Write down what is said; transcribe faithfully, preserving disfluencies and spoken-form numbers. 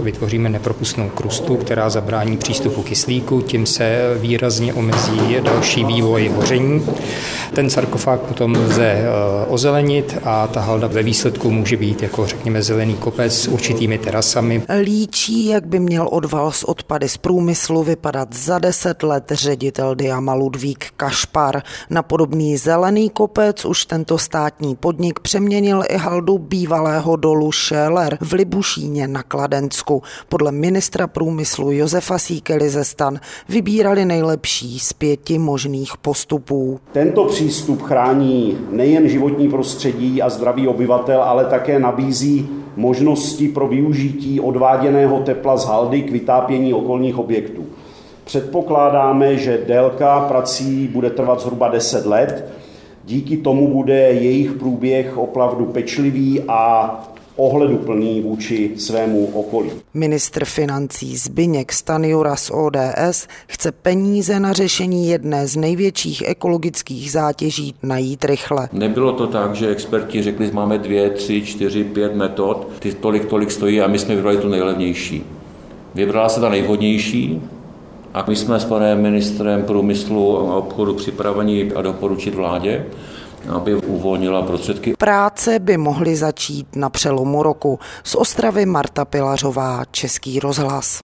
vytvoříme nepropustnou krustu, která zabrání přístupu kyslíku, tím se výrazně omezí další vývoj hoření. Ten sarkofág potom lze ozelenit a ta halda ve výsledku může být jako řekněme zelený kopec s určitými terasami. Líčí, jak by měl odval s odpady z průmyslu vypadat za deset let ředitel Diama Ludvík Kašpar. Na podobný zelený kopec už tento státní podnik přeměnil i haldu bývalého dolu Schöller v Libušíně na Kladensku. Podle ministra průmyslu Josefa Síkely ze STAN vybírali nejlepší z pěti možných postupů. Tento přístup chrání nejen životní prostředí a zdraví obyvatel, ale také nabízí možnosti pro využití odváděného tepla z haldy k vytápění okolních objektů. Předpokládáme, že délka prací bude trvat zhruba deset let. Díky tomu bude jejich průběh opravdu pečlivý a ohleduplný vůči svému okolí. Ministr financí Zbyněk Stanjura z O D S chce peníze na řešení jedné z největších ekologických zátěží najít rychle. Nebylo to tak, že experti řekli, že máme dvě, tři, čtyři, pět metod, ty tolik, tolik stojí a my jsme vybrali tu nejlevnější. Vybrala se ta nejvhodnější a my jsme s panem ministrem průmyslu a obchodu připraveni a doporučit vládě, aby uvolnila prostředky. Práce by mohly začít na přelomu roku. Z Ostravy Marta Pilařová, Český rozhlas.